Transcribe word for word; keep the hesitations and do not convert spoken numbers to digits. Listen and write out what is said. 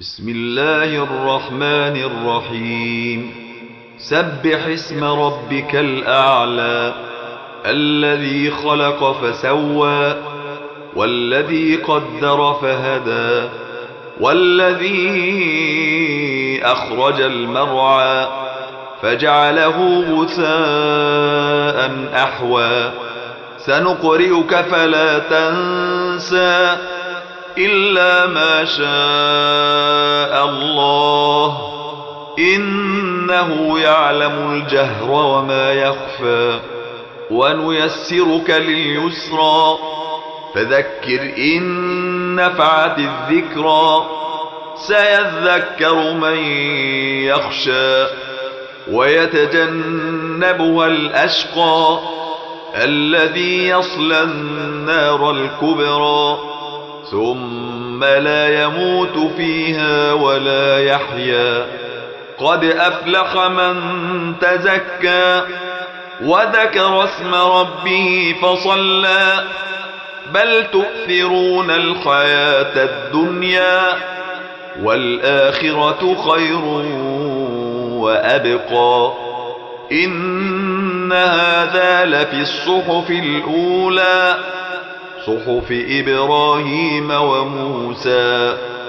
بسم الله الرحمن الرحيم سبح اسم ربك الأعلى الذي خلق فسوى والذي قدر فهدى والذي أخرج المرعى فجعله غثاء أحوى سنقرئك فلا تنسى إلا ما شاء الله إنه يعلم الجهر وما يخفى ونيسرك لليسرى فذكر إن نفعت الذكرى سيذكر من يخشى ويتجنبها الأشقى الذي يصلى النار الكبرى ثم لا يموت فيها ولا يحيا قد أفلح من تزكى وذكر اسم ربه فصلى بل تؤثرون الحياة الدنيا والآخرة خير وأبقى إن هذا لفي الصحف الأولى صحف إبراهيم وموسى